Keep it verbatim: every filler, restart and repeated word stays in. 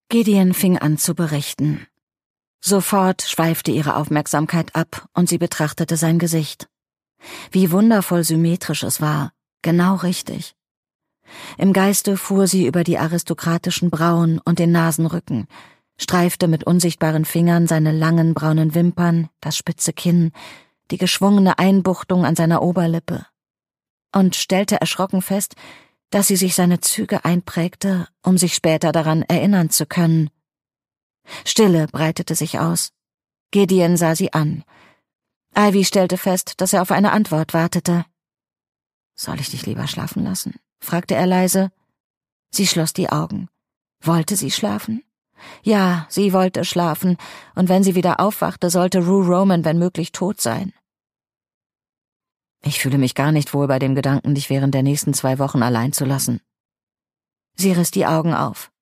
Gideon fing an zu berichten. Sofort schweifte ihre Aufmerksamkeit ab und sie betrachtete sein Gesicht. Wie wundervoll symmetrisch es war, genau richtig. Im Geiste fuhr sie über die aristokratischen Brauen und den Nasenrücken, streifte mit unsichtbaren Fingern seine langen braunen Wimpern, das spitze Kinn, die geschwungene Einbuchtung an seiner Oberlippe und stellte erschrocken fest, dass sie sich seine Züge einprägte, um sich später daran erinnern zu können. Stille breitete sich aus. Gideon sah sie an. Ivy stellte fest, dass er auf eine Antwort wartete. »Soll ich dich lieber schlafen lassen?« fragte er leise. Sie schloss die Augen. Wollte sie schlafen? Ja, sie wollte schlafen, und wenn sie wieder aufwachte, sollte Rue Roman wenn möglich tot sein. »Ich fühle mich gar nicht wohl bei dem Gedanken, dich während der nächsten zwei Wochen allein zu lassen.« Sie riss die Augen auf.